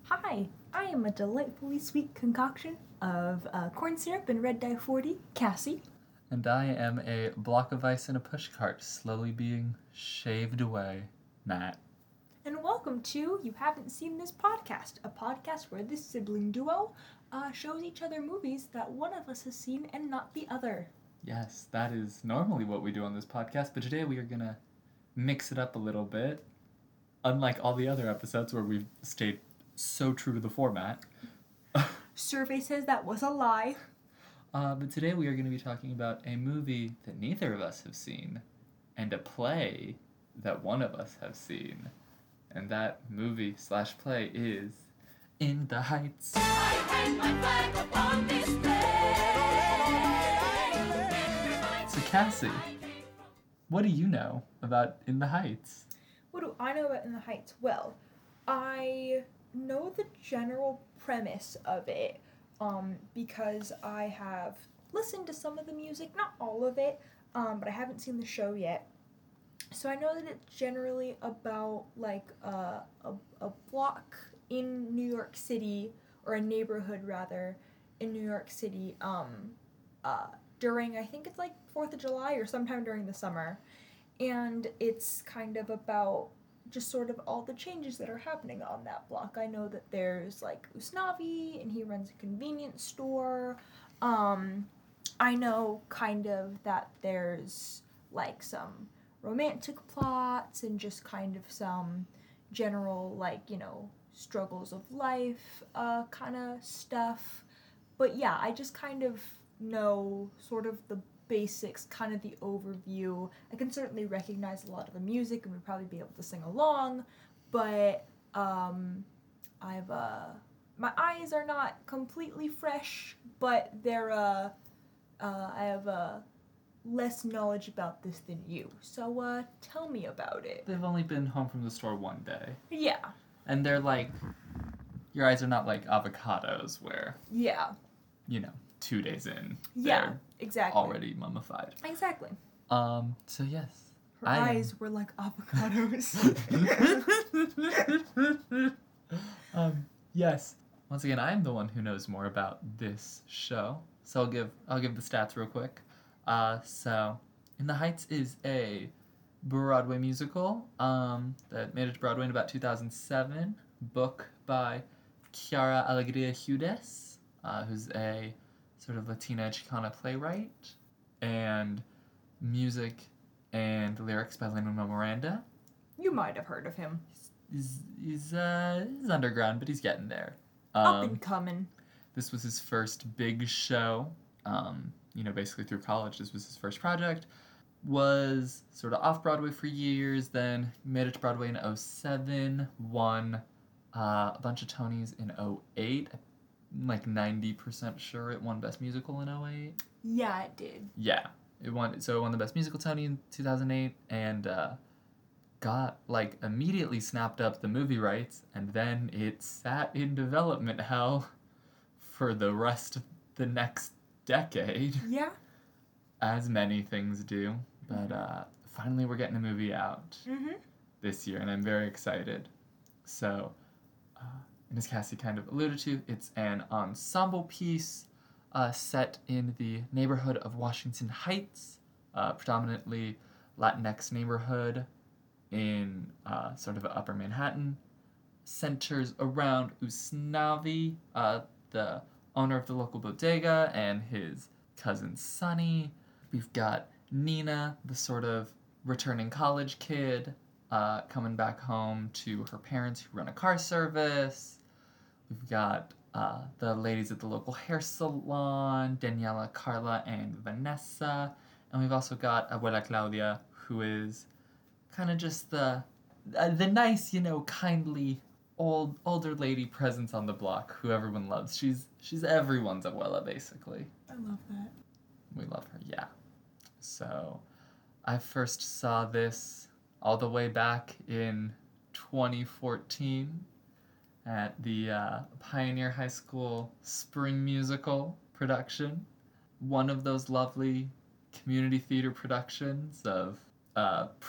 Hi, I am a delightfully sweet concoction of corn syrup and red dye 40, Cassie. And I am a block of ice in a pushcart slowly being shaved away, Matt. And welcome to You Haven't Seen This Podcast, a podcast where this sibling duo shows each other movies that one of us has seen and not the other. Yes, that is normally what we do on this podcast, but today we are going to mix it up a little bit. Unlike all the other episodes where we've stayed so true to the format. Survey says that was a lie. But today we are going to be talking about a movie that neither of us have seen, and a play that one of us have seen. And that movie/play is In the Heights. I hang my flag upon display. So Cassie, what do you know about In the Heights? What do I know about In the Heights? Well, I know the general premise of it because I have listened to some of the music, not all of it, but I haven't seen the show yet. So I know that it's generally about like a block in New York City, or a neighborhood rather, in New York City during, I think it's like 4th of July or sometime during the summer. And it's kind of about just sort of all the changes that are happening on that block. I know that there's like Usnavi, and he runs a convenience store. I know kind of that there's like some romantic plots and just kind of some general, like, you know, struggles of life kind of stuff. But yeah, I just kind of know sort of the basics, kind of the overview. I can certainly recognize a lot of the music and would probably be able to sing along, but I've my eyes are not completely fresh, but they're I have less knowledge about this than you. So tell me about it. They've only been home from the store one day. Yeah. And they're like, your eyes are not like avocados where, Yeah. you know, 2 days in, Yeah, they're exactly. already mummified. Exactly. So yes. Her I am- eyes were like avocados. Yes. Once again, I am the one who knows more about this show. So I'll give the stats real quick. So In the Heights is a Broadway musical that made it to Broadway in about 2007. Book by Chiara Alegria Hudes, who's a sort of Latina Chicana playwright, and music and lyrics by Lin-Manuel Miranda. You might have heard of him. He's underground, but he's getting there. Up and coming. This was his first big show. Basically through college, this was his first project. Was sort of off Broadway for years, then made it to Broadway in 2007, won a bunch of Tonys in 2008. I'm like 90% sure it won Best Musical in 2008. Yeah, it did. Yeah, it won the Best Musical Tony in 2008, and got like immediately snapped up the movie rights, and then it sat in development hell for the rest of the next decade, Yeah. as many things do. But finally we're getting a movie out Mm-hmm. this year, and I'm very excited. So, and as Cassie kind of alluded to, it's an ensemble piece set in the neighborhood of Washington Heights, predominantly Latinx neighborhood in sort of Upper Manhattan. Centers around Usnavi, the owner of the local bodega, and his cousin Sonny. We've got Nina, the sort of returning college kid, coming back home to her parents who run a car service. We've got the ladies at the local hair salon, Daniela, Carla, and Vanessa. And we've also got Abuela Claudia, who is kind of just the nice, kindly older lady presence on the block who everyone loves. She's everyone's abuela, basically. I love that. We love her, yeah. So I first saw this all the way back in 2014 at the Pioneer High School Spring Musical production. One of those lovely community theater productions of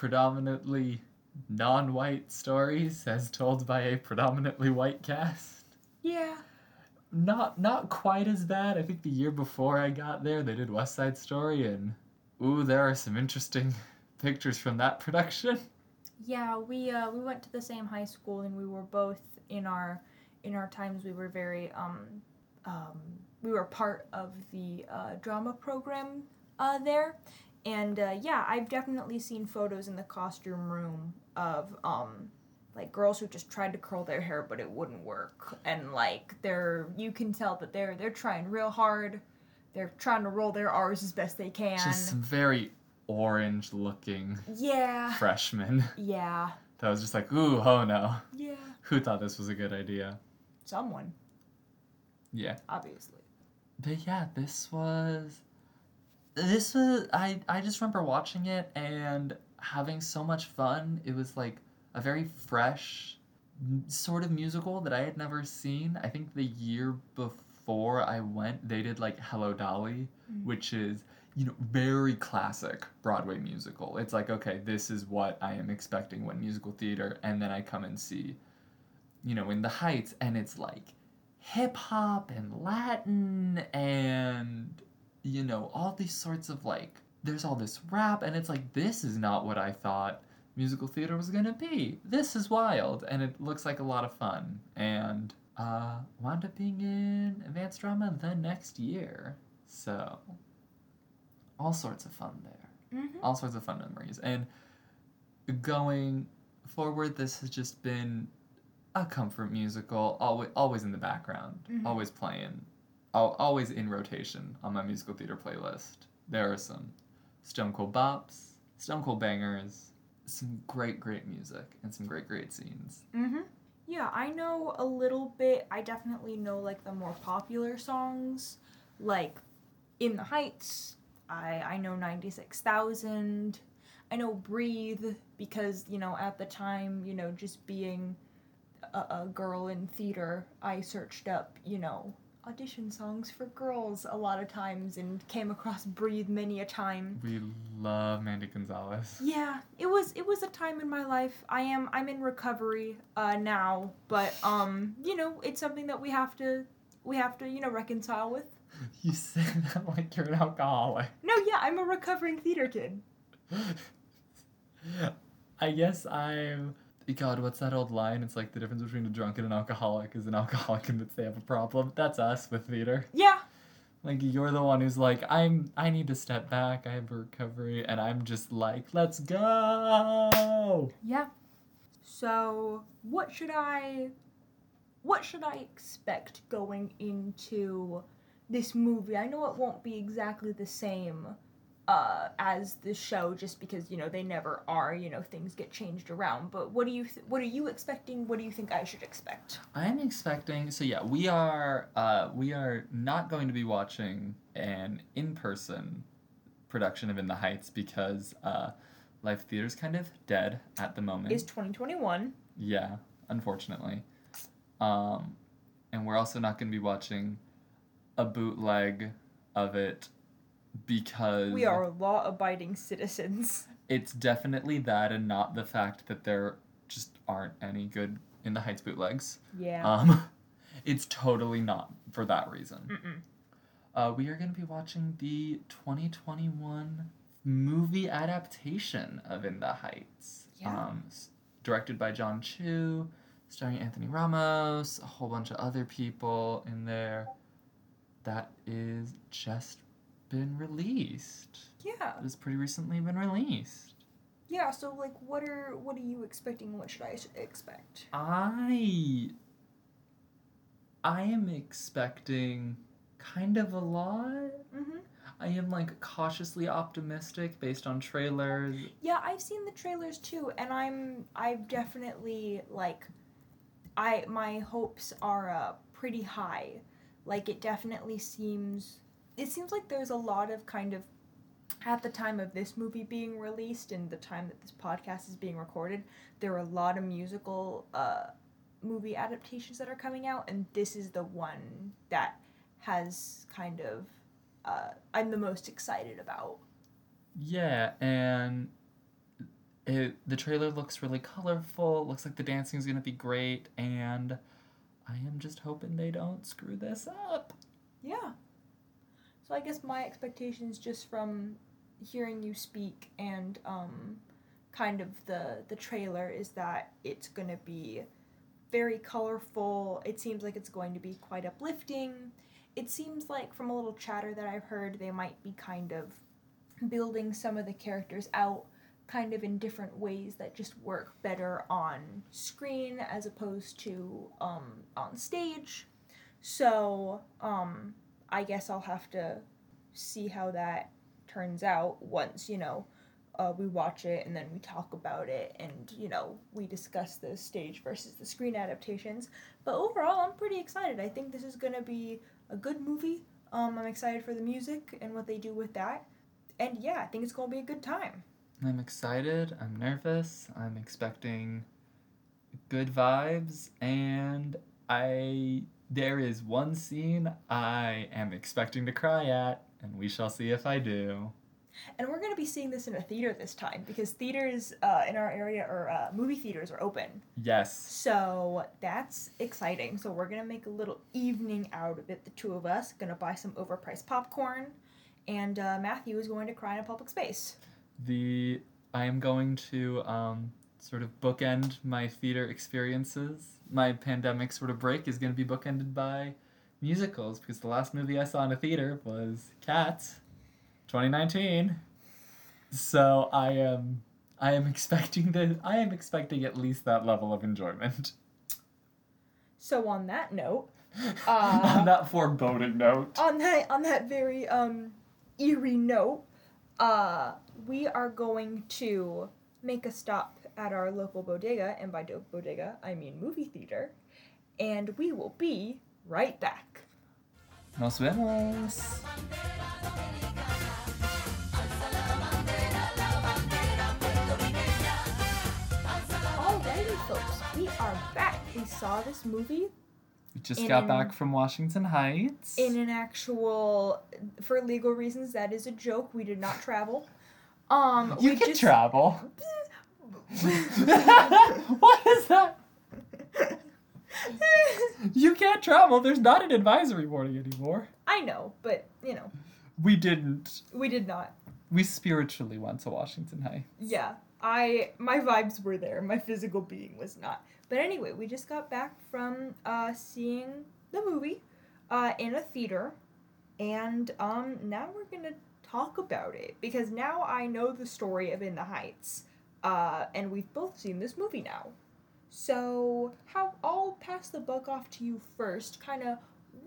predominantly non-white stories as told by a predominantly white cast. Yeah. Not quite as bad. I think the year before I got there, they did West Side Story, and ooh, there are some interesting pictures from that production. Yeah, we went to the same high school, and we were both in our times. We were very we were part of the drama program there, and yeah, I've definitely seen photos in the costume room of like girls who just tried to curl their hair but it wouldn't work, and like you can tell that they're trying real hard. They're trying to roll their R's as best they can. Just some very orange looking Yeah. freshmen. Yeah. That was just like, ooh, oh no. Yeah. Who thought this was a good idea? Someone, Yeah. obviously. But yeah, this was I just remember watching it and having so much fun. It was like a very fresh sort of musical that I had never seen. I think the year before I went, they did like Hello Dolly, which is, very classic Broadway musical. It's like, okay, this is what I am expecting when musical theater, and then I come and see, In the Heights, and it's like hip hop and Latin and all these sorts of like, there's all this rap, and it's like, this is not what I thought musical theater was gonna be. This is wild, and it looks like a lot of fun, and wound up being in advanced drama the next year. So all sorts of fun there. Mm-hmm. All sorts of fun memories. And going forward, this has just been a comfort musical, always in the background, always playing, always in rotation on my musical theater playlist. There are some stone cold bops, stone cold bangers, some great music, and some great scenes. Mm-hmm. Yeah, I know a little bit. I definitely know like the more popular songs, like In the Heights. I know 96,000. I know Breathe because, at the time, just being a girl in theater, I searched up, audition songs for girls a lot of times and came across Breathe many a time. We love Mandy Gonzalez. Yeah, it was a time in my life. I'm in recovery now, but it's something that we have to reconcile with. You say that like you're an alcoholic. No, yeah, I'm a recovering theater kid. I guess I'm... God, what's that old line? It's like the difference between a drunk and an alcoholic is an alcoholic admits they have a problem. That's us with theater. Yeah. Like, you're the one who's like, I need to step back, I have a recovery, and I'm just like, let's go! Yeah. So, what should I expect going into this movie? I know it won't be exactly the same as the show, just because they never are. Things get changed around. But what are you expecting? What do you think I should expect? I'm expecting. So yeah, we are not going to be watching an in-person production of In the Heights because live theater's kind of dead at the moment. It's 2021. Yeah, unfortunately. And we're also not going to be watching a bootleg of it because... We are law-abiding citizens. It's definitely that and not the fact that there just aren't any good In the Heights bootlegs. Yeah. It's totally not for that reason. Mm-mm. We are going to be watching the 2021 movie adaptation of In the Heights. Yeah. Directed by John Chu, starring Anthony Ramos, a whole bunch of other people in there. That is just been released. Yeah. It has pretty recently been released. Yeah, so like what are you expecting? What should I expect? I am expecting kind of a lot. Mm-hmm. I am like cautiously optimistic based on trailers. Yeah, I've seen the trailers too, and I've definitely like my hopes are pretty high. Like it seems like there's a lot of kind of, at the time of this movie being released and the time that this podcast is being recorded, there are a lot of musical movie adaptations that are coming out, and this is the one that has kind of I'm the most excited about. Yeah, and the trailer looks really colorful. It looks like the dancing is going to be great, and I am just hoping they don't screw this up. Yeah. So I guess my expectations just from hearing you speak and kind of the trailer is that it's going to be very colorful. It seems like it's going to be quite uplifting. It seems like from a little chatter that I've heard, they might be kind of building some of the characters out kind of in different ways that just work better on screen as opposed to on stage. So I guess I'll have to see how that turns out once, we watch it and then we talk about it and, we discuss the stage versus the screen adaptations. But overall, I'm pretty excited. I think this is going to be a good movie. I'm excited for the music and what they do with that. And yeah, I think it's going to be a good time. I'm excited. I'm nervous. I'm expecting good vibes. And there is one scene I am expecting to cry at, and we shall see if I do. And we're going to be seeing this in a theater this time because theaters in our area or movie theaters are open. Yes. So that's exciting. So we're going to make a little evening out of it, the two of us. Going to buy some overpriced popcorn. And Matthew is going to cry in a public space. I am going to sort of bookend my theater experiences. My pandemic sort of break is going to be bookended by musicals because the last movie I saw in a theater was Cats, 2019. So I am expecting at least that level of enjoyment. So on that note, on that foreboding note, on that very eerie note, we are going to make a stop at our local bodega, and by bodega, I mean movie theater, and we will be right back. Nos vemos! Alrighty, folks, we are back. We saw this movie. We just got back from Washington Heights. In an actual, for legal reasons, that is a joke. We did not travel. You can travel. What is that? You can't travel. There's not an advisory warning anymore. I know, but, We didn't. We did not. We spiritually went to Washington Heights. Yeah. My vibes were there. My physical being was not. But anyway, we just got back from seeing the movie in a theater. And now we're going to talk about it. Because now I know the story of In the Heights. And we've both seen this movie now. So I'll pass the buck off to you first. Kind of,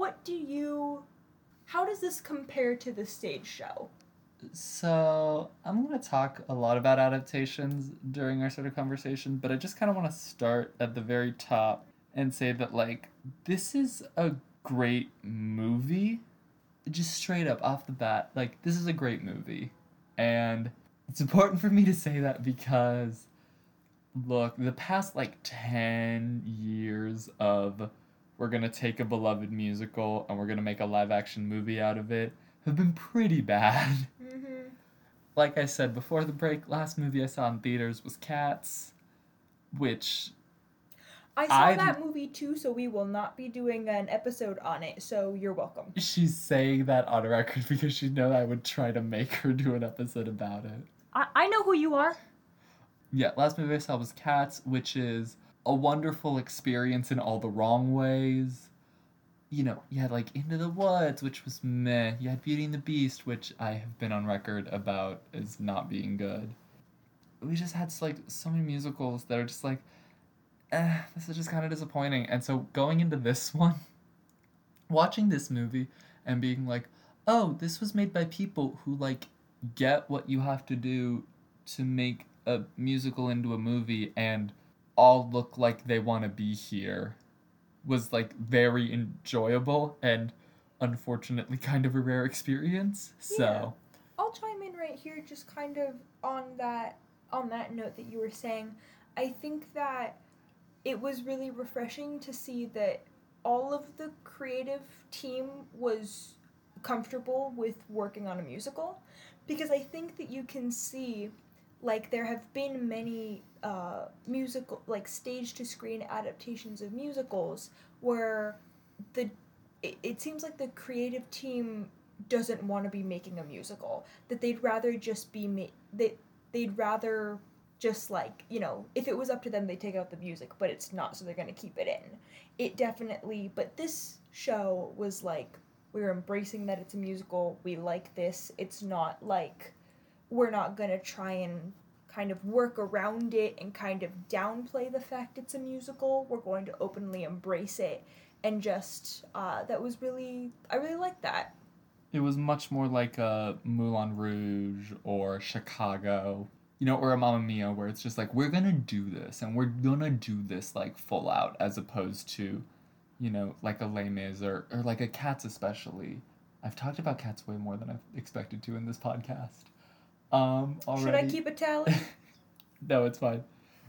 how does this compare to the stage show? So, I'm going to talk a lot about adaptations during our sort of conversation, but I just kind of want to start at the very top and say that, this is a great movie. Just straight up, off the bat, this is a great movie. And it's important for me to say that because, look, the past, 10 years of we're going to take a beloved musical and we're going to make a live-action movie out of it have been pretty bad. Mm-hmm. Like I said before the break, last movie I saw in theaters was Cats, which I saw that movie too, so we will not be doing an episode on it, so you're welcome. She's saying that on record because she knows I would try to make her do an episode about it. I know who you are. Yeah, last movie I saw was Cats, which is a wonderful experience in all the wrong ways. You had Into the Woods, which was meh. You had Beauty and the Beast, which I have been on record about as not being good. We just had so many musicals that are just this is just kind of disappointing. And so going into this one, watching this movie and being oh, this was made by people who get what you have to do to make a musical into a movie and all look like they want to be here was very enjoyable and unfortunately kind of a rare experience. So yeah. I'll chime in right here just kind of on that note that you were saying. I think that it was really refreshing to see that all of the creative team was comfortable with working on a musical, because I think that you can see like there have been many musical, like stage to screen adaptations of musicals where it seems like the creative team doesn't want to be making a musical, that they'd rather just be they'd rather just, like, you know, if it was up to them, they'd take out the music, but it's not, so they're going to keep it in. It definitely, but this show was like, we're embracing that it's a musical, we like this, it's not like, we're not going to try and kind of work around it and kind of downplay the fact it's a musical, we're going to openly embrace it, and just, that was really, I really liked that. It was much more like a Moulin Rouge or Chicago, you know, or a Mamma Mia, where it's just like, we're gonna do this, and we're gonna do this, like, full out, as opposed to, you know, like a Les Mis, or like a Cats especially. I've talked about Cats way more than I've expected to in this podcast. Already. Should I keep a tally? No, it's fine.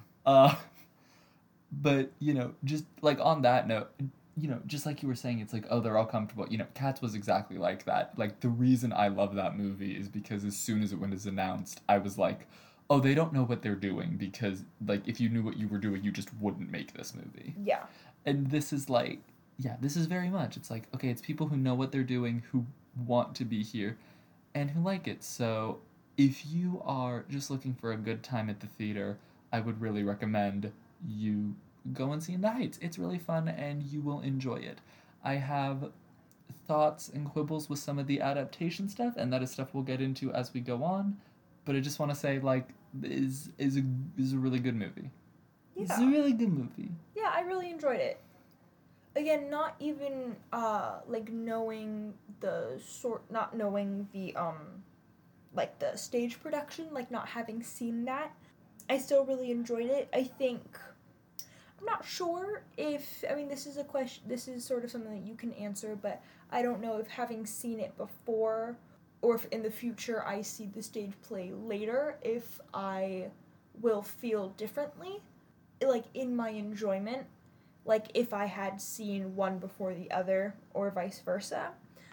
But, you know, just, like, on that note, you know, just like you were saying, it's like, oh, they're all comfortable. You know, Cats was exactly like that. Like, the reason I love that movie is because as soon as it was announced, I was like, oh, they don't know what they're doing, because, like, if you knew what you were doing, you just wouldn't make this movie. Yeah. And this is like, yeah, this is very much, it's like, okay, it's people who know what they're doing, who want to be here, and who like it. So if you are just looking for a good time at the theater, I would really recommend you go and see In the Heights. It's really fun, and you will enjoy it. I have thoughts and quibbles with some of the adaptation stuff, and that is stuff we'll get into as we go on. But I just want to say, like, is a really good movie. Yeah. It's a really good movie. Yeah, I really enjoyed it. Again, not even like knowing not knowing the like the stage production, like not having seen that, I still really enjoyed it. I think I'm not sure if, I mean, this is a question, this is sort of something that you can answer, but I don't know if having seen it before, or if in the future I see the stage play later, if I will feel differently, like, in my enjoyment, like, if I had seen one before the other, or vice versa.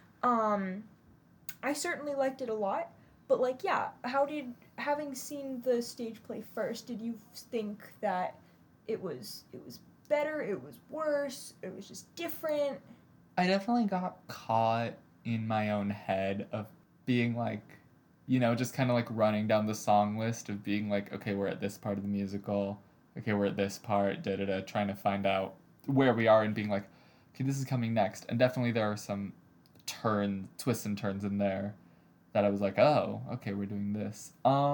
I certainly liked it a lot, but, like, yeah, having seen the stage play first, did you think that it was better, it was worse, it was just different? I definitely got caught in my own head of being like, you know, just kind of like running down the song list of being like, okay, we're at this part of the musical, okay, we're at this part, trying to find out where we are, and being like, okay, this is coming next. And definitely there are some twists and turns in there that I was like, oh, okay, we're doing this.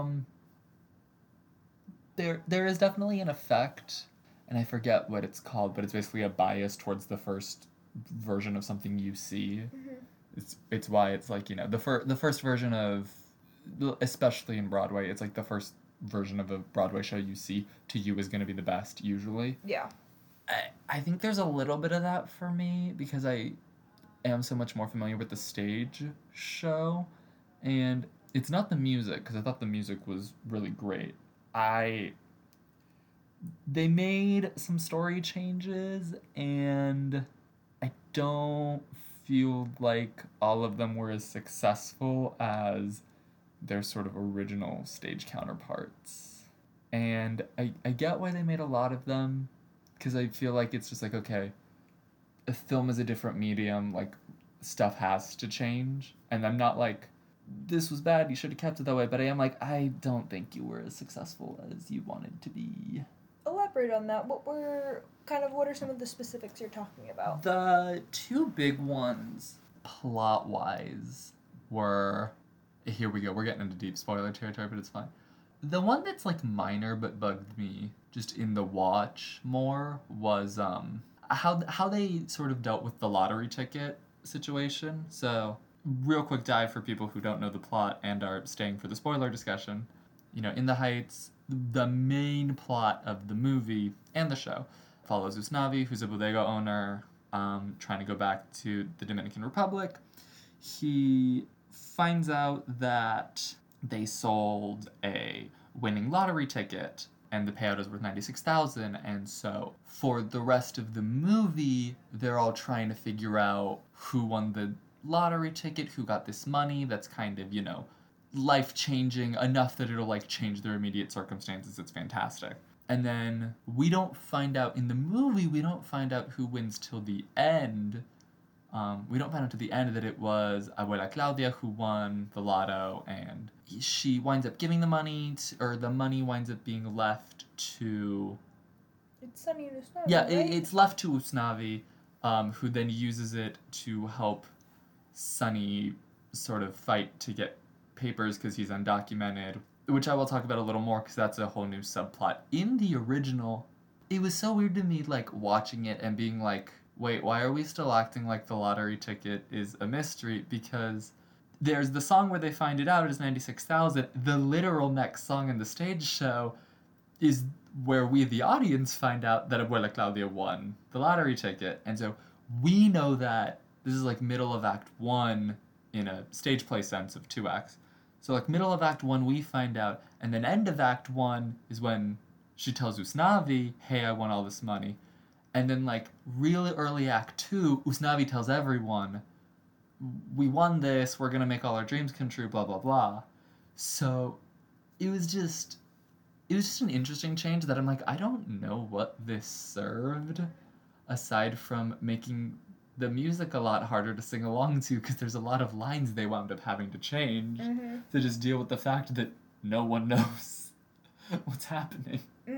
There is definitely an effect, and I forget what it's called, but it's basically a bias towards the first version of something you see. Mm-hmm. It's why it's like, you know, the first version of, especially in Broadway, it's like the first version of a Broadway show you see to you is going to be the best usually. Yeah. I think there's a little bit of that for me because I am so much more familiar with the stage show, and it's not the music, because I thought the music was really great. They made some story changes, and I don't feel like all of them were as successful as their sort of original stage counterparts. And I get why they made a lot of them, because I feel like it's just like, okay, a film is a different medium, like, stuff has to change. And I'm not like, this was bad, you should have kept it that way, but I am like, I don't think you were as successful as you wanted to be. Elaborate on that. What are some of the specifics you're talking about? The two big ones, plot-wise, were, here we go, we're getting into deep spoiler territory, but it's fine. The one that's, like, minor but bugged me just in the watch more was how they sort of dealt with the lottery ticket situation. So, real quick dive for people who don't know the plot and are staying for the spoiler discussion. You know, In the Heights, the main plot of the movie and the show follows Usnavi, who's a bodega owner, trying to go back to the Dominican Republic. He finds out that they sold a winning lottery ticket, and the payout is worth $96,000, and so for the rest of the movie, they're all trying to figure out who won the lottery ticket, who got this money that's kind of, you know, life-changing enough that it'll like change their immediate circumstances. It's fantastic. And then we don't find out in the movie, we don't find out who wins till the end. We don't find out to the end that it was Abuela Claudia who won the lotto, and she winds up giving the money, or the money winds up being left to... It's Sunny and Usnavi, Yeah, right? it's left to Usnavi, who then uses it to help Sunny sort of fight to get papers because he's undocumented, which I will talk about a little more because that's a whole new subplot. In the original, it was so weird to me, like, watching it and being like, wait, why are we still acting like the lottery ticket is a mystery? Because there's the song where they find it out is 96,000. The literal next song in the stage show is where we, the audience, find out that Abuela Claudia won the lottery ticket. And so we know that this is like middle of Act 1 in a stage play sense of 2 acts. So like middle of Act 1 we find out, and then end of Act 1 is when she tells Usnavi, hey, I won all this money. And then like really early Act 2, Usnavi tells everyone, we won this, we're gonna make all our dreams come true, blah, blah, blah. So it was just an interesting change that I'm like, I don't know what this served, aside from making the music a lot harder to sing along to, because there's a lot of lines they wound up having to change to just deal with the fact that no one knows what's happening.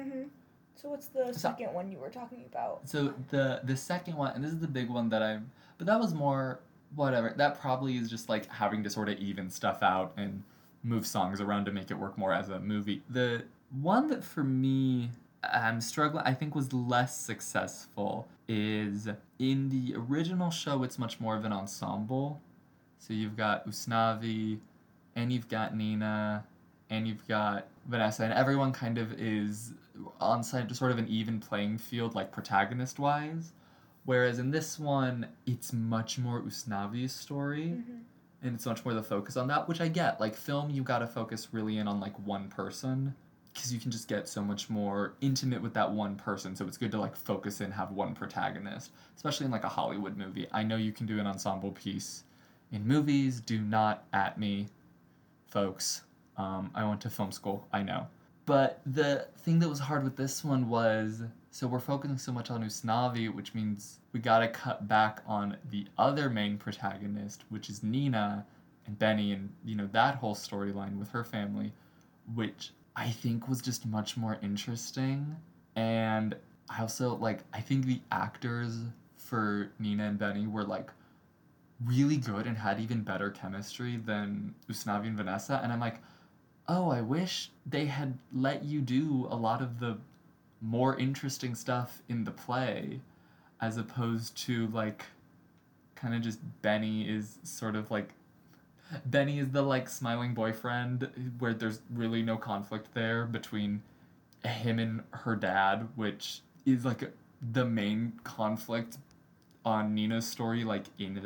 So what's the second one you were talking about? So the second one, and this is the big one but that was more, whatever, that probably is just like having to sort of even stuff out and move songs around to make it work more as a movie. The one that for me I'm struggling, I think was less successful, is in the original show it's much more of an ensemble. So you've got Usnavi, and you've got Nina, and you've got Vanessa, and everyone kind of is on sort of an even playing field, like protagonist-wise. Whereas in this one, it's much more Usnavi's story, and it's much more the focus on that, which I get. Like, film, you gotta focus really in on, like, one person, because you can just get so much more intimate with that one person, so it's good to, like, focus in, have one protagonist, especially in, like, a Hollywood movie. I know you can do an ensemble piece in movies. Do not at me, folks. I went to film school, I know. But the thing that was hard with this one was, so we're focusing so much on Usnavi, which means we gotta cut back on the other main protagonist, which is Nina and Benny, and, you know, that whole storyline with her family, which I think was just much more interesting. And I also, like, I think the actors for Nina and Benny were, like, really good and had even better chemistry than Usnavi and Vanessa. And I'm like, oh, I wish they had let you do a lot of the more interesting stuff in the play, as opposed to, like, kind of just Benny is sort of, like, Benny is the, like, smiling boyfriend where there's really no conflict there between him and her dad, which is, like, the main conflict on Nina's story, like, in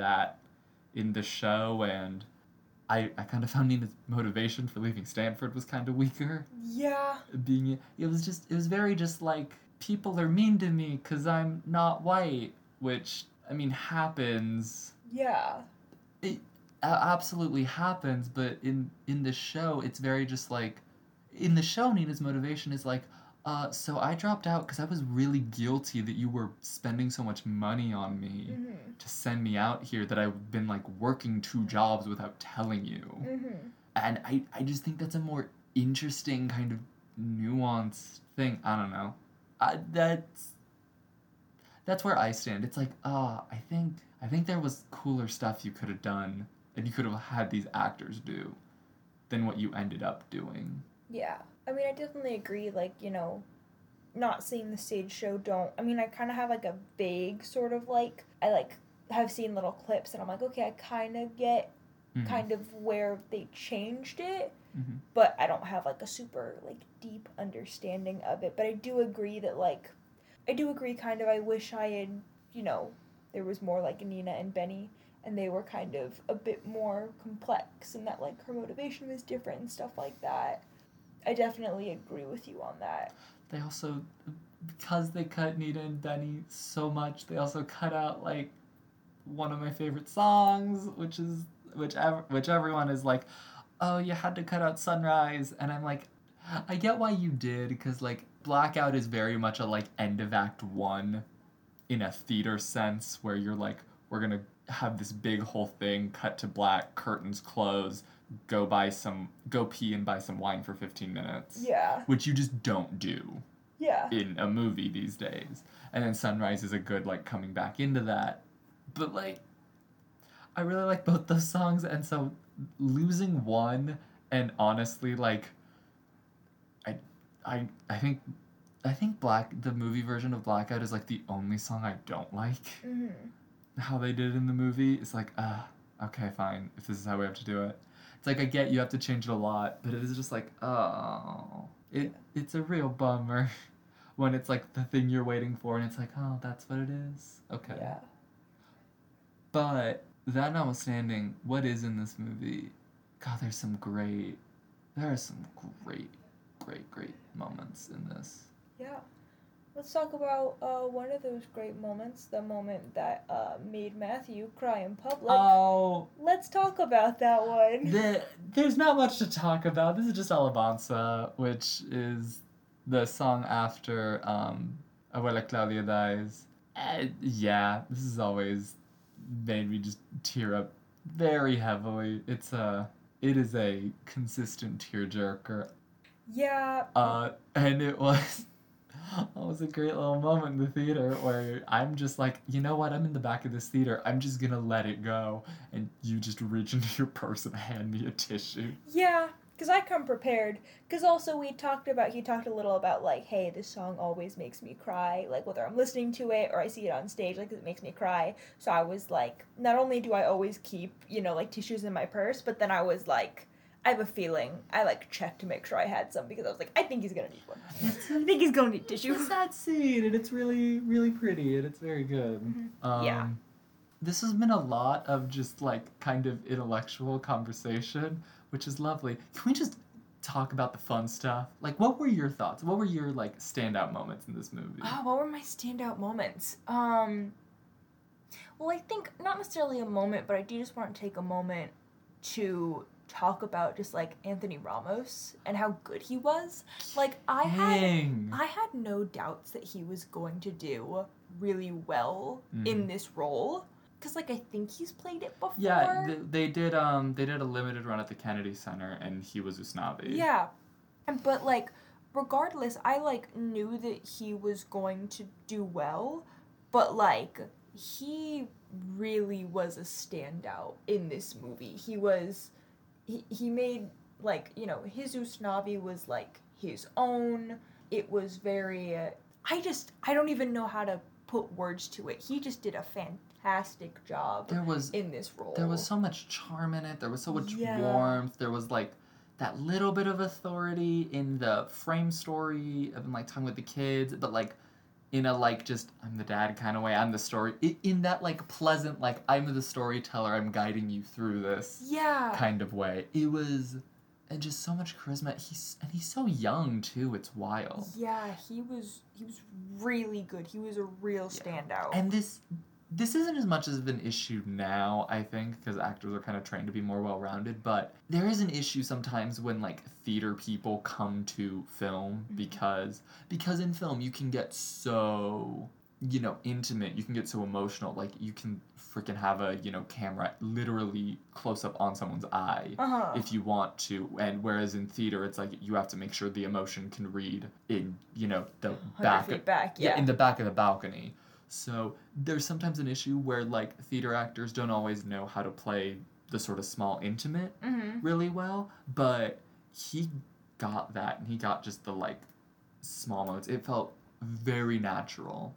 the show. And I kind of found Nina's motivation for leaving Stanford was kind of weaker. Yeah. It was very just like, people are mean to me because I'm not white, which, I mean, happens. Yeah. It absolutely happens, but in the show, it's very just like, in the show, Nina's motivation is like, so I dropped out because I was really guilty that you were spending so much money on me to send me out here, that I've been, like, working 2 jobs without telling you. And I just think that's a more interesting kind of nuanced thing. I don't know. That's where I stand. It's like, I think there was cooler stuff you could have done, and you could have had these actors do, than what you ended up doing. Yeah. I mean, I definitely agree, like, you know, not seeing the stage show I kind of have, like, a vague sort of, like, I, like, have seen little clips, and I'm like, okay, I kind of get kind of where they changed it, but I don't have, like, a super, like, deep understanding of it. But I do agree that, like, kind of, I wish I had, you know, there was more, like, Nina and Benny, and they were kind of a bit more complex, and that, like, her motivation was different and stuff like that. I definitely agree with you on that. They also, because they cut Nina and Benny so much, they also cut out, like, one of my favorite songs, which everyone is like, oh, you had to cut out Sunrise. And I'm like, I get why you did, because, like, Blackout is very much a, like, end of Act 1 in a theater sense, where you're like, we're gonna have this big whole thing, cut to black, curtains close, go pee and buy some wine for 15 minutes. Yeah. Which you just don't do Yeah. in a movie these days. And then Sunrise is a good, like, coming back into that. But, like, I really like both those songs, and so losing one, and honestly, like, I think the movie version of Blackout is, like, the only song I don't like. Mm-hmm. How they did it in the movie. It's like, okay, fine, if this is how we have to do it. It's like, I get you have to change it a lot, but it is just like, it's a real bummer when it's like the thing you're waiting for, and it's like, oh, that's what it is? Okay. Yeah. But that notwithstanding, what is in this movie? God, there are some great moments in this. Yeah. Let's talk about one of those great moments, the moment that made Matthew cry in public. Oh, Let's talk about that one. there's not much to talk about. This is just Alabanza, which is the song after Abuela Claudia dies. Yeah, this has always made me just tear up very heavily. It is a consistent tearjerker. Yeah. And it was a great little moment in the theater where I'm just like, you know what, I'm in the back of this theater, I'm just gonna let it go, and you just reach into your purse and hand me a tissue. Yeah, because I come prepared. Because also he talked a little about, like, hey, this song always makes me cry, like, whether I'm listening to it or I see it on stage, like, it makes me cry. So I was like, not only do I always keep, like, tissues in my purse, but then I was like, I have a feeling. I, like, checked to make sure I had some, because I was like, I think he's gonna need one. I think he's gonna need tissue. It's that scene, and it's really, really pretty, and it's very good. Mm-hmm. Yeah. This has been a lot of just, like, kind of intellectual conversation, which is lovely. Can we just talk about the fun stuff? Like, what were your thoughts? What were your, like, standout moments in this movie? Oh, what were my standout moments? Well, I think not necessarily a moment, but I do just want to take a moment to talk about just, like, Anthony Ramos and how good he was. Like, I had no doubts that he was going to do really well in this role, because, like, I think he's played it before. Yeah, they did a limited run at the Kennedy Center, and he was Usnavi. Yeah, but, like, regardless, I, like, knew that he was going to do well, but, like, he really was a standout in this movie. He made, like, his Usnavi was, like, his own. It was very, I don't even know how to put words to it. He just did a fantastic job in this role. There was so much charm in it. There was so much warmth. There was, like, that little bit of authority in the frame story of him, like, talking with the kids, but, like, in a, like, just, I'm the dad kind of way, I'm the story, in that, like, pleasant, like, I'm the storyteller, I'm guiding you through this kind of way. It was just so much charisma. He's so young, too. It's wild. Yeah, he was really good. He was a real standout. And this isn't as much of an issue now, I think, because actors are kind of trained to be more well-rounded, but there is an issue sometimes when, like, theater people come to film, because in film you can get so, intimate, you can get so emotional, like, you can freaking have a, camera literally close up on someone's eye if you want to, and whereas in theater it's like you have to make sure the emotion can read in, the back in the back of the balcony. So there's sometimes an issue where, like, theater actors don't always know how to play the sort of small intimate really well, but he got that, and he got just the, like, small moments. It felt very natural.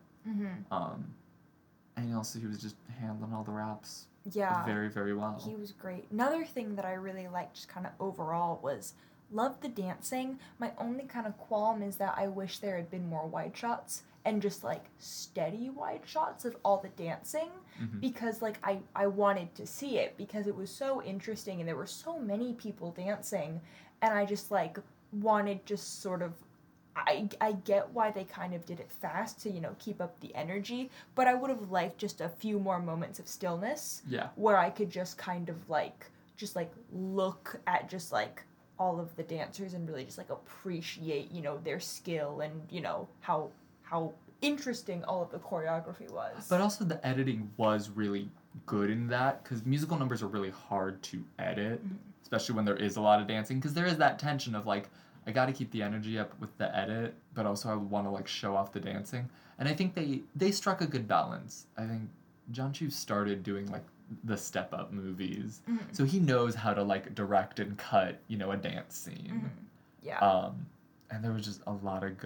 And also he was just handling all the raps very, very well. He was great. Another thing that I really liked just kind of overall was love the dancing. My only kind of qualm is that I wish there had been more wide shots and just, like, steady wide shots of all the dancing, because, like, I wanted to see it, because it was so interesting and there were so many people dancing, and I just, like, wanted just sort of, I get why they kind of did it fast to, keep up the energy, but I would have liked just a few more moments of stillness where I could just kind of, like, just like look at just like all of the dancers and really just like appreciate, you know, their skill and, you know, how interesting all of the choreography was. But also the editing was really good in that, because musical numbers are really hard to edit, especially when there is a lot of dancing, because there is that tension of like, I got to keep the energy up with the edit, but also I want to like show off the dancing. And I think they struck a good balance. I think John Chu started doing like the Step Up movies, so he knows how to like direct and cut, you know, a dance scene. Yeah. And there was just a lot of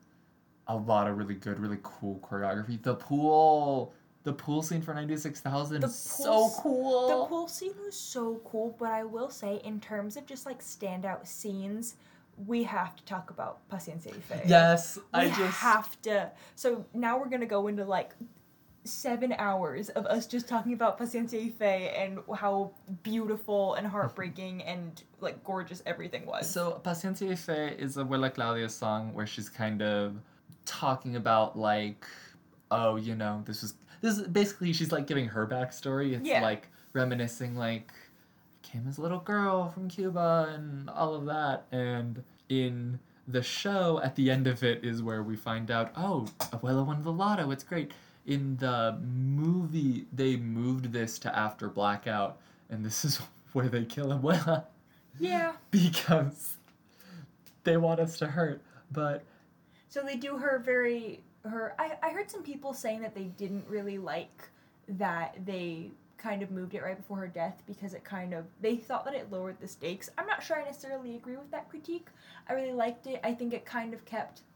really good, really cool choreography. The pool scene for 96,000 is so cool. The pool scene was so cool, but I will say, in terms of just like standout scenes, we have to talk about Paciencia y Fe. Yes, we have to. So now we're gonna go into like 7 hours of us just talking about Paciencia y Fe and how beautiful and heartbreaking and like gorgeous everything was. So Paciencia y Fe is Abuela Claudia's song where she's kind of talking about like, oh, you know, this is basically, she's like giving her backstory. It's like reminiscing like, came as a little girl from Cuba and all of that. And in the show, at the end of it is where we find out, oh, Abuela won the lotto, it's great. In the movie, they moved this to after Blackout, and this is where they kill Abuela. Yeah. Because they want us to hurt, but... So they do I heard some people saying that they didn't really like that they kind of moved it right before her death because they thought that it lowered the stakes. I'm not sure I necessarily agree with that critique. I really liked it. I think it kind of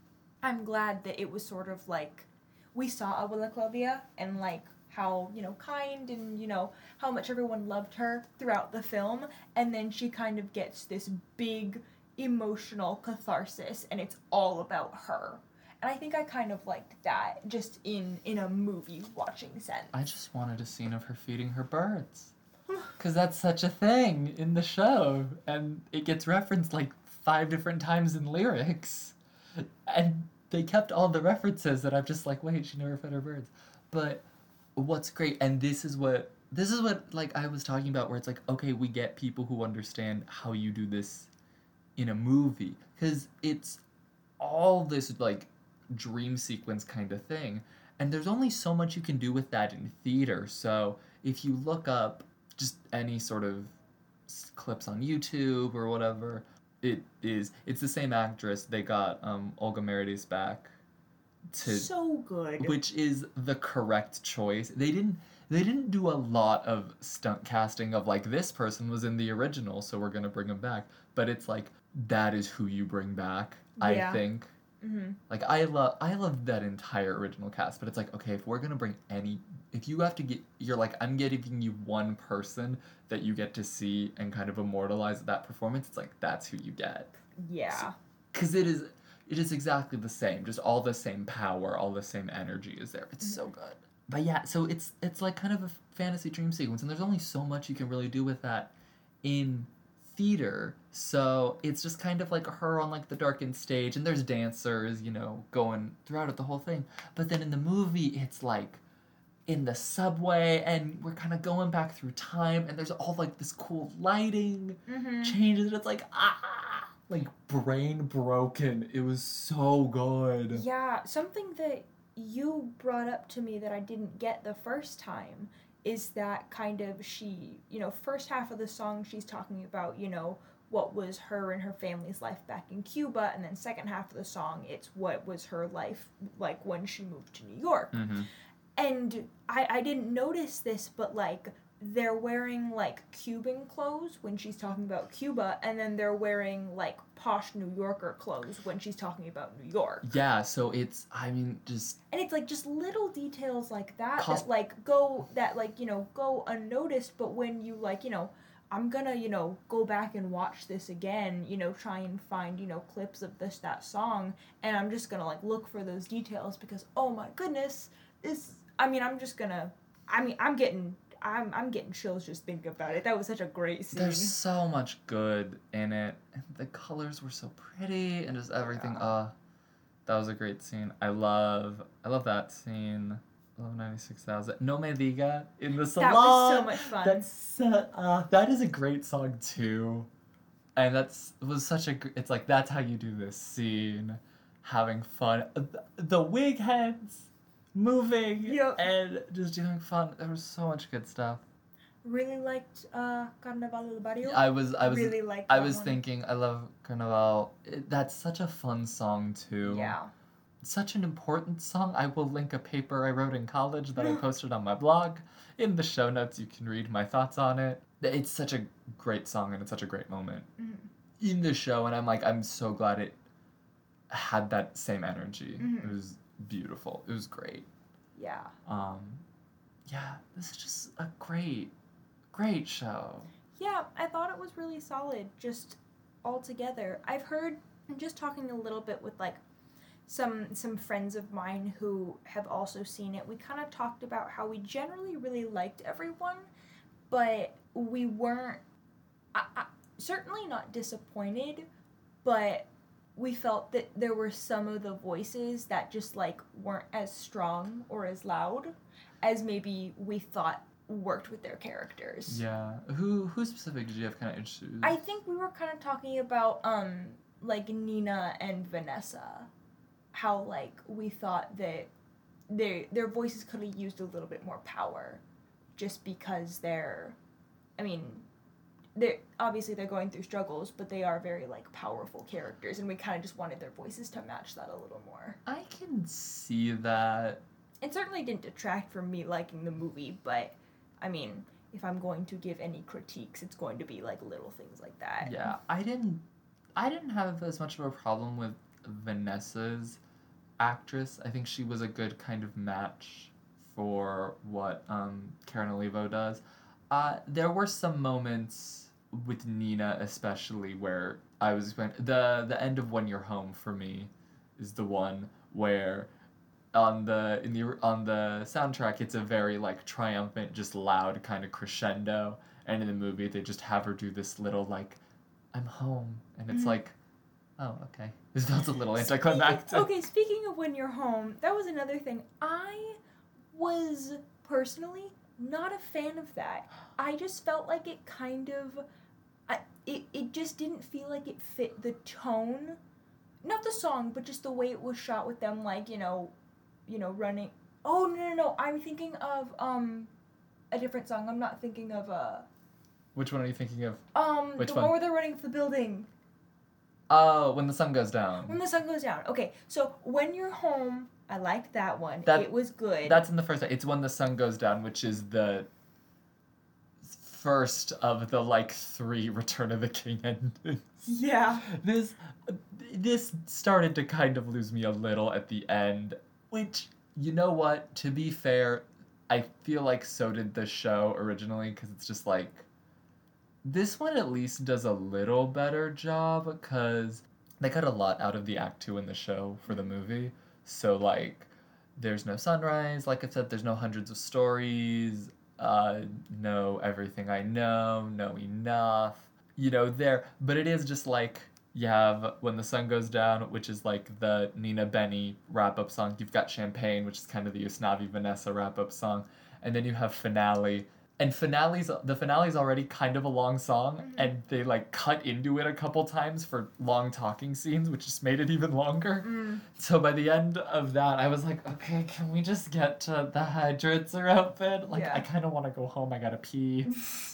I'm glad that it was sort of like, we saw Abuela Claudia and like how, you know, kind and, you know, how much everyone loved her throughout the film, and then she kind of gets this big emotional catharsis and it's all about her. And I think I kind of liked that, just in a movie watching sense. I just wanted a scene of her feeding her birds. Because that's such a thing in the show. And it gets referenced like 5 different times in lyrics. And they kept all the references that I'm just like, wait, she never fed her birds. But what's great, and this is what like I was talking about, where it's like, okay, we get people who understand how you do this in a movie. Because it's all this like dream sequence kind of thing, and there's only so much you can do with that in theater. So if you look up just any sort of clips on YouTube or whatever, it's the same actress. They got Olga Merediz back to, so good, which is the correct choice. They didn't do a lot of stunt casting of like, this person was in the original, so we're gonna bring him back. But it's like, that is who you bring back. I think. Mm-hmm. Like, I love that entire original cast, but it's like, okay, if we're gonna bring if you have to you're like, I'm giving you one person that you get to see and kind of immortalize that performance, it's like, that's who you get. Yeah. Because it is exactly the same, just all the same power, all the same energy is there. It's so good. But yeah, so it's like kind of a fantasy dream sequence, and there's only so much you can really do with that in theater. So it's just kind of like her on like the darkened stage, and there's dancers, you know, going throughout it the whole thing. But then in the movie, it's like in the subway, and we're kind of going back through time, and there's all like this cool lighting changes. It's like, like brain broken. It was so good. Yeah, something that you brought up to me that I didn't get the first time is that kind of she, you know, first half of the song she's talking about, you know, what was her and her family's life back in Cuba, and then second half of the song, it's what was her life like when she moved to New York. And I didn't notice this, but like, they're wearing like Cuban clothes when she's talking about Cuba, and then they're wearing like posh New Yorker clothes when she's talking about New York. Yeah, so it's, I mean, just... And it's like just little details like that go unnoticed, but when you like, you know, I'm gonna, you know, go back and watch this again, you know, try and find, you know, clips of that song, and I'm just gonna like look for those details because, oh my goodness, I'm getting chills just thinking about it. That was such a great scene. There's so much good in it. And the colors were so pretty, and just everything. That was a great scene. I love that scene. Love 96,000. No Me Diga in the salon. That was so much fun. That is a great song too. And it was such a, it's like, that's how you do this scene. Having fun. The wig heads moving Yep. and just doing fun. There was so much good stuff. Really liked Carnaval del Barrio. I was really liked I that was one. thinking, I love Carnaval. That's such a fun song too. Yeah. Such an important song. I will link a paper I wrote in college that I posted on my blog. In the show notes, you can read my thoughts on it. It's such a great song and it's such a great moment in the show. And I'm so glad it had that same energy. It was beautiful. It was great. Yeah. Yeah, this is just a great show. Yeah, I thought it was really solid, just all together. I've heard, just talking a little bit with like some friends of mine who have also seen it, we kind of talked about how we generally really liked everyone, but we weren't, certainly not disappointed, but we felt that there were some of the voices that just like weren't as strong or as loud as maybe we thought worked with their characters. Yeah. Who specific did you have kind of issues? I think we were kind of talking about like Nina and Vanessa, how like we thought that their voices could have used a little bit more power, just because they're obviously they're going through struggles, but they are very like powerful characters, and we kind of just wanted their voices to match that a little more. I can see that. It certainly didn't detract from me liking the movie, but I mean, if I'm going to give any critiques, it's going to be like little things like that. Yeah, I didn't have as much of a problem with Vanessa's actress. I think she was a good kind of match for what Karen Olivo does. There were some moments with Nina especially where I was going, the end of When You're Home for me is the one where on the soundtrack it's a very like triumphant, just loud kind of crescendo, and in the movie they just have her do this little like, I'm home, and it's like, oh, okay. This felt a little anticlimactic. Okay, speaking of When You're Home, that was another thing. I was personally not a fan of that. I just felt like it kind of, it just didn't feel like it fit the tone. Not the song, but just the way it was shot with them, like, you know, running. Oh, no, I'm thinking of, a different song. I'm not thinking of, Which one are you thinking of? Which the one? one where they're running for the building. Oh, When the Sun Goes Down. When the Sun Goes Down. Okay, so When You're Home, I liked that one. It was good. That's in the first. It's When the Sun Goes Down, which is the first of the like 3 Return of the King endings. Yeah. This started to kind of lose me a little at the end, which, you know what? To be fair, I feel like so did the show originally, because it's just like, this one at least does a little better job, because they cut a lot out of the Act 2 in the show for the movie. So, like, there's no sunrise, like I said, there's no hundreds of stories, no everything I know, no enough, but it is just like, you have When the Sun Goes Down, which is like the Nina Benny wrap-up song. You've got Champagne, which is kind of the Usnavi Vanessa wrap-up song. And then you have Finale. And the finale's already kind of a long song, and they like cut into it a couple times for long talking scenes, which just made it even longer. So by the end of that, I was like, okay, can we just get to the hairdresser outfit? Like, Yeah. I kind of want to go home. I gotta pee.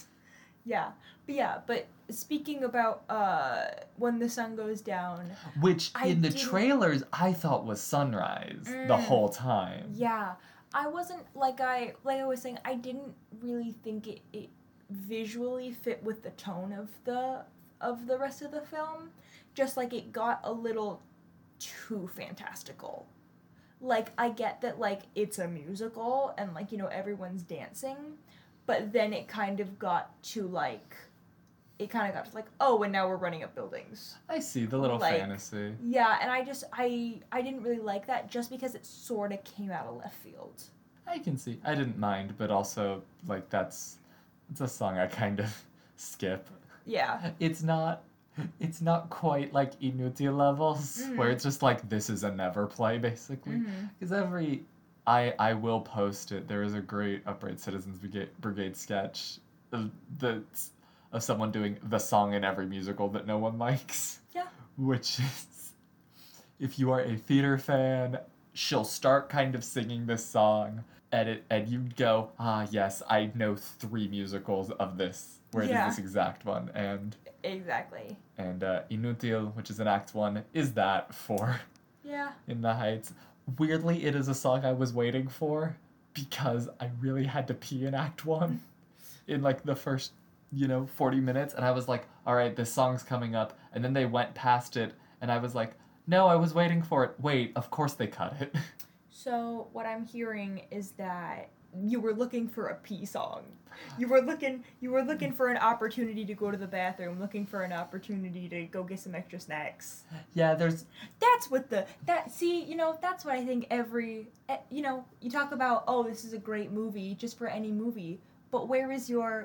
But speaking about When the Sun Goes Down, Which I in the didn't- trailers I thought was sunrise the whole time. yeah, I wasn't like I was saying, I didn't really think it visually fit with the tone of the rest of the film. Just like it got a little too fantastical. Like, I get that like it's a musical and like, everyone's dancing, but then it kind of got to like, oh, and now we're running up buildings. I see the little Like, fantasy. Yeah, and I didn't really like that just because it sort of came out of left field. I can see. I didn't mind, but also like it's a song I kind of skip. Yeah. It's not quite like Inuti levels where it's just like, this is a never play basically, because every I will post it. There is a great Upright Citizens Brigade sketch that's of someone doing the song in every musical that no one likes. Yeah. Which is, if you are a theater fan, she'll start kind of singing this song, and you'd go, ah, yes, I know 3 musicals of this, where it is Yeah. this exact one. And Exactly. Inutil, which is in Act 1, is that for Yeah. In the Heights. Weirdly, it is a song I was waiting for because I really had to pee in Act 1 in like the first, 40 minutes. And I was like, all right, this song's coming up. And then they went past it. And I was like, no, I was waiting for it. Wait, of course they cut it. So what I'm hearing is that you were looking for a pee song. You were looking for an opportunity to go to the bathroom, looking for an opportunity to go get some extra snacks. Yeah, there's... That's what that's what I think you talk about, oh, this is a great movie just for any movie, but where is your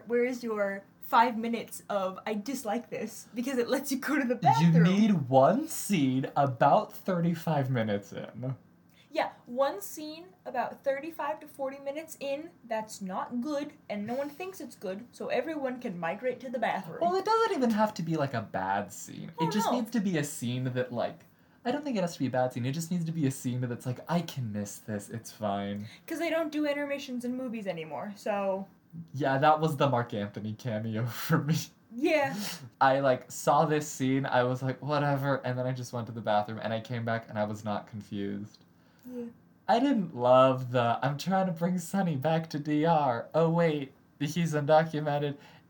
5 minutes of I dislike this because it lets you go to the bathroom? You need one scene about 35 minutes in. Yeah, one scene about 35 to 40 minutes in that's not good, and no one thinks it's good, so everyone can migrate to the bathroom. Well, it doesn't even have to be like a bad scene. Oh, It just no. needs to be a scene that like... I don't think it has to be a bad scene. It just needs to be a scene that's like, I can miss this. It's fine. Because they don't do intermissions in movies anymore, so Yeah, that was the Mark Anthony cameo for me. yeah. I like saw this scene, I was like, whatever, and then I just went to the bathroom and I came back and I was not confused. Yeah. I didn't love the I'm trying to bring Sonny back to DR. Oh wait, he's undocumented.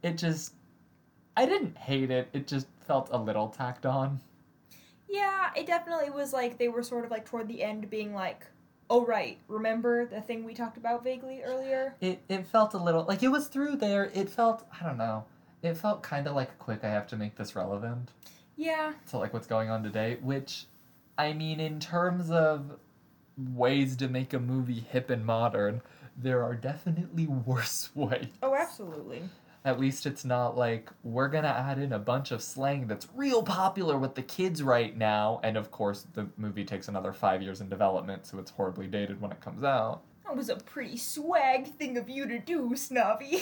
I didn't hate it. It just felt a little tacked on. Yeah, it definitely was like they were sort of like toward the end being like, oh right, remember the thing we talked about vaguely earlier? It felt a little like it was through there. It felt, I don't know. It felt kind of like quick. I have to make this relevant Yeah. to like what's going on today, which I mean in terms of ways to make a movie hip and modern, there are definitely worse ways. Oh, absolutely. At least it's not like, we're gonna add in a bunch of slang that's real popular with the kids right now, and of course the movie takes another 5 years in development, so it's horribly dated when it comes out. That was a pretty swag thing of you to do, Snobby.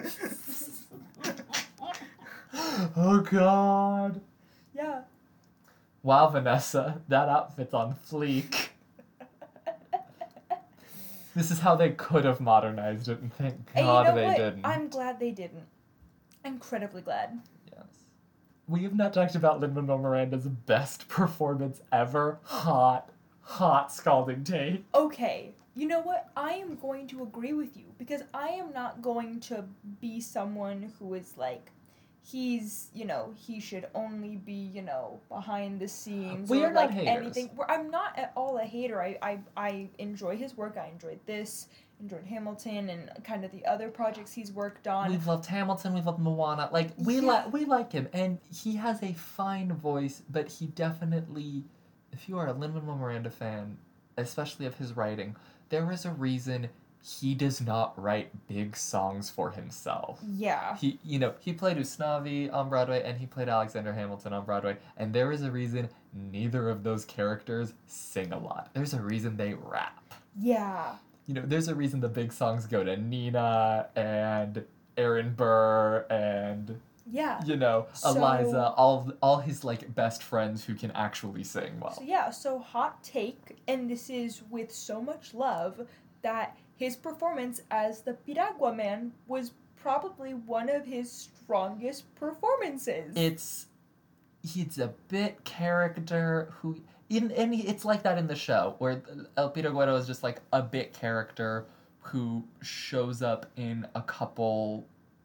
Oh god. Yeah. Wow, Vanessa, that outfit's on fleek. This is how they could have modernized it, and thank And God you know they what? didn't. I'm glad they didn't. I'm incredibly glad. Yes. We have not talked about Lin-Manuel Miranda's best performance ever. Hot scalding take. Okay, you know what? I am going to agree with you because I am not going to be someone who is like, he's, he should only be, behind the scenes We or are not like haters. anything. I'm not at all a hater. I enjoy his work. I enjoyed this, enjoyed Hamilton and kind of the other projects he's worked on. We've loved Hamilton, we've loved Moana. Like, we Yeah. like him, and he has a fine voice, but he definitely, if you are a Lin-Manuel Miranda fan, especially of his writing, there is a reason he does not write big songs for himself. Yeah. He played Usnavi on Broadway and he played Alexander Hamilton on Broadway, and there is a reason neither of those characters sing a lot. There's a reason they rap. Yeah. There's a reason the big songs go to Nina and Aaron Burr and Yeah. Eliza, all his like best friends who can actually sing well. So hot take, and this is with so much love, that his performance as the Piragua Man was probably one of his strongest performances. He's a bit character who it's like that in the show where El Piragüero is just like a bit character who shows up in a couple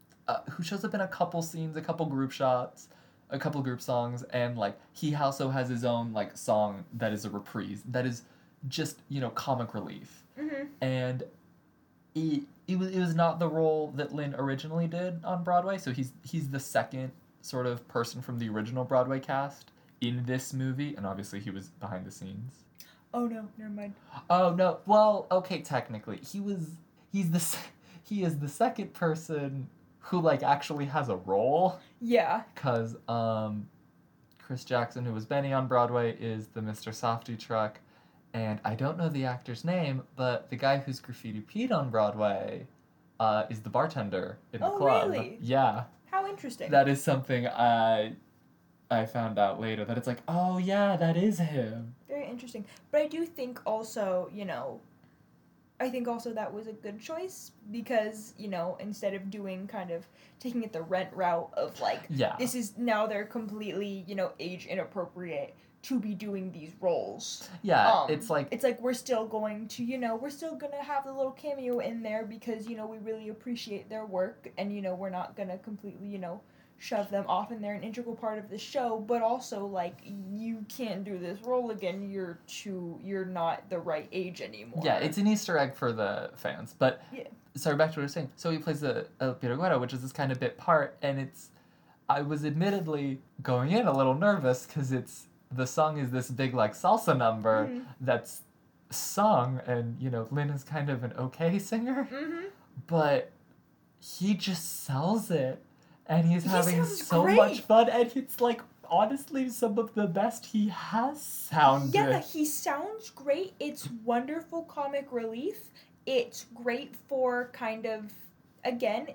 scenes, a couple group shots, a couple group songs, and like he also has his own like song that is a reprise that is just comic relief. Mm-hmm. And it was not the role that Lin originally did on Broadway, so he's the second sort of person from the original Broadway cast in this movie, and obviously he was behind the scenes. Oh no, never mind. Oh no, well, okay, technically he is the second person who like actually has a role, Yeah. because Chris Jackson, who was Benny on Broadway, is the Mr. Softy truck, And I don't know the actor's name, but the guy who's Graffiti Pete on Broadway is the bartender in the Oh, club. really? Yeah. How interesting. That is something I found out later, that it's like, oh yeah, that is him. Very interesting. But I do think also, I think also that was a good choice because, instead of doing kind of taking it the Rent route of like, Yeah. this is now they're completely, age inappropriate to be doing these roles. Yeah, it's like we're still going to, we're still going to have the little cameo in there because, we really appreciate their work and, we're not going to completely, shove them off and they're an integral part of the show, but also like you can't do this role again, you're not the right age anymore. Yeah, it's an Easter egg for the fans. But Yeah. sorry, back to what I was saying. So he plays the El Piragüero, which is this kind of bit part, and I was admittedly going in a little nervous because the song is this big like salsa number that's sung, and Lin is kind of an okay singer, but he just sells it, and he's having sounds so great. much fun, and it's like honestly some of the best he has sounded. Yeah, he sounds great. It's wonderful comic relief. It's great for kind of, again,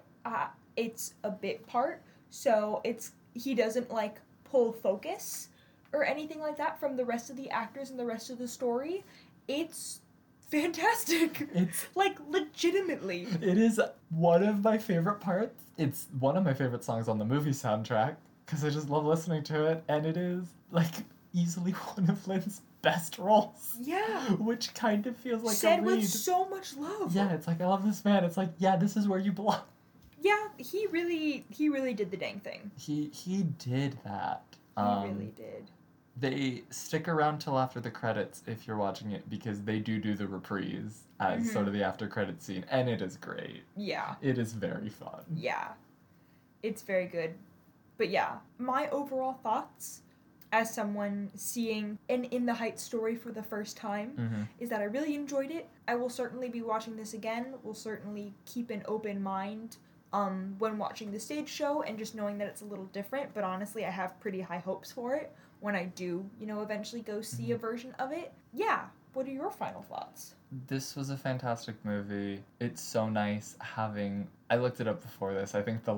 it's a bit part, so he doesn't like pull focus or anything like that from the rest of the actors and the rest of the story. It's fantastic. It's like legitimately. It is one of my favorite parts. It's one of my favorite songs on the movie soundtrack because I just love listening to it, and it is like easily one of Lynn's best roles. Yeah. Which kind of feels like Said a with read. so much love. Yeah, it's like I love this man. It's like, yeah, this is where you belong. Yeah, he really did the dang thing. He did that. He really did. They stick around till after the credits if you're watching it because they do the reprise as sort of the after credit scene, and it is great. Yeah. It is very fun. Yeah. It's very good. But yeah, my overall thoughts as someone seeing an In the Heights story for the first time is that I really enjoyed it. I will certainly be watching this again. Will certainly keep an open mind when watching the stage show and just knowing that it's a little different, but honestly I have pretty high hopes for it when I do, eventually go see a version of it. Yeah. What are your final thoughts? This was a fantastic movie. It's so nice having... I looked it up before this. I think the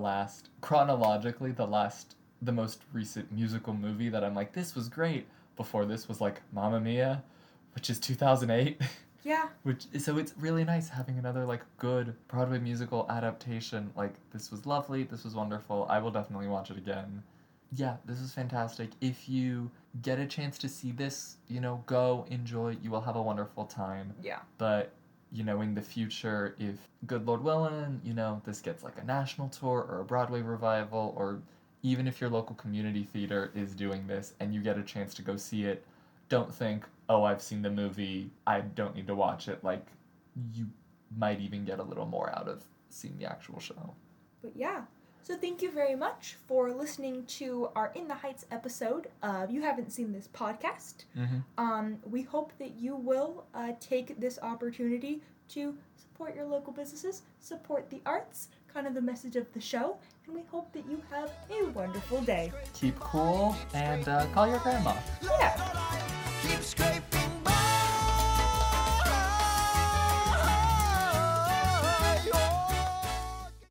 most recent musical movie that I'm like, this was great. Before this was like Mamma Mia, which is 2008. Yeah. So it's really nice having another like good Broadway musical adaptation. Like, this was lovely. This was wonderful. I will definitely watch it again. Yeah, this was fantastic. If you get a chance to see this, go, enjoy. You will have a wonderful time. Yeah. But, in the future, if, good Lord willing, this gets like a national tour or a Broadway revival, or even if your local community theater is doing this and you get a chance to go see it, don't think, oh, I've seen the movie, I don't need to watch it. Like, you might even get a little more out of seeing the actual show. But yeah. So thank you very much for listening to our In the Heights episode of You Haven't Seen This Podcast. We hope that you will take this opportunity to support your local businesses, support the arts, kind of the message of the show, and we hope that you have a wonderful day. Keep cool and call your grandma. Yeah.